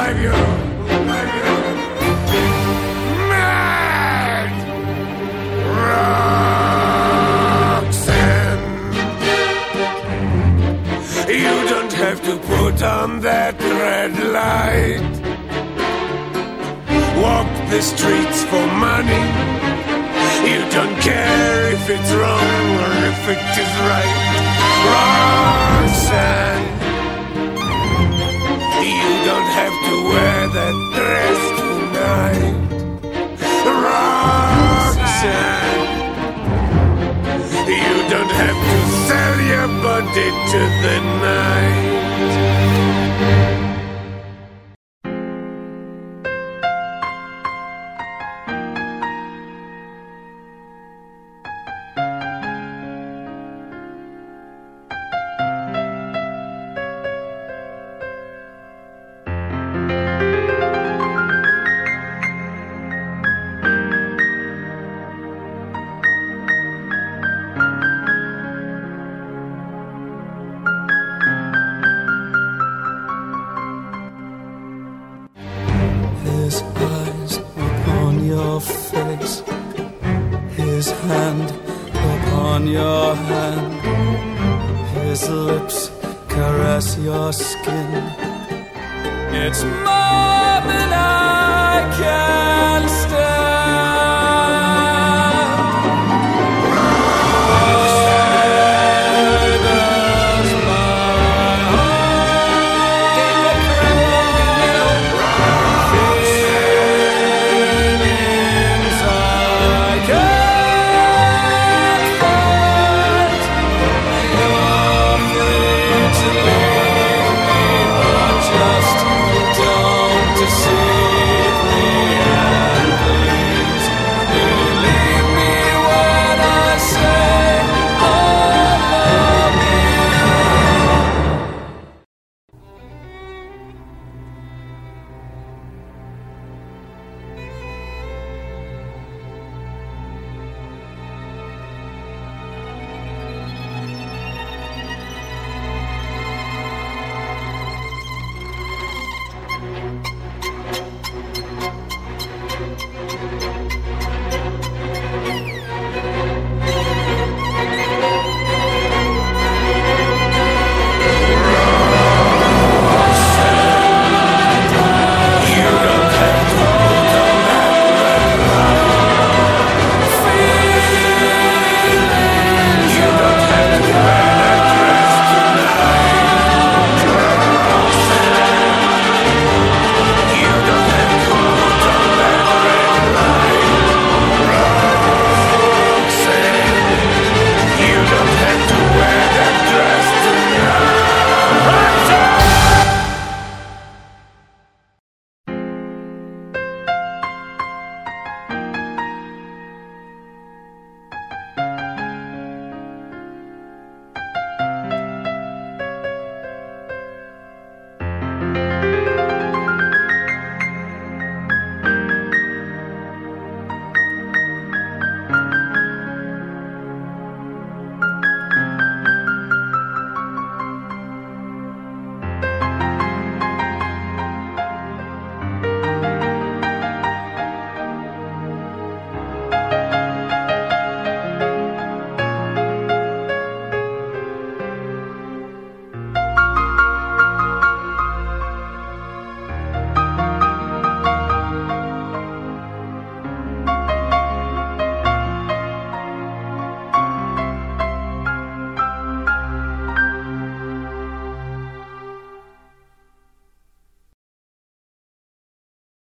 drive you mad, Roxanne. You don't have to put on that red light. Walk the streets for money. You don't care if it's wrong or if it is right, Roxanne. You don't have to wear that dress tonight, Roxanne. You don't have to sell your body to the night. His eyes upon your face, his hand upon your hand, his lips caress your skin. It's more than I can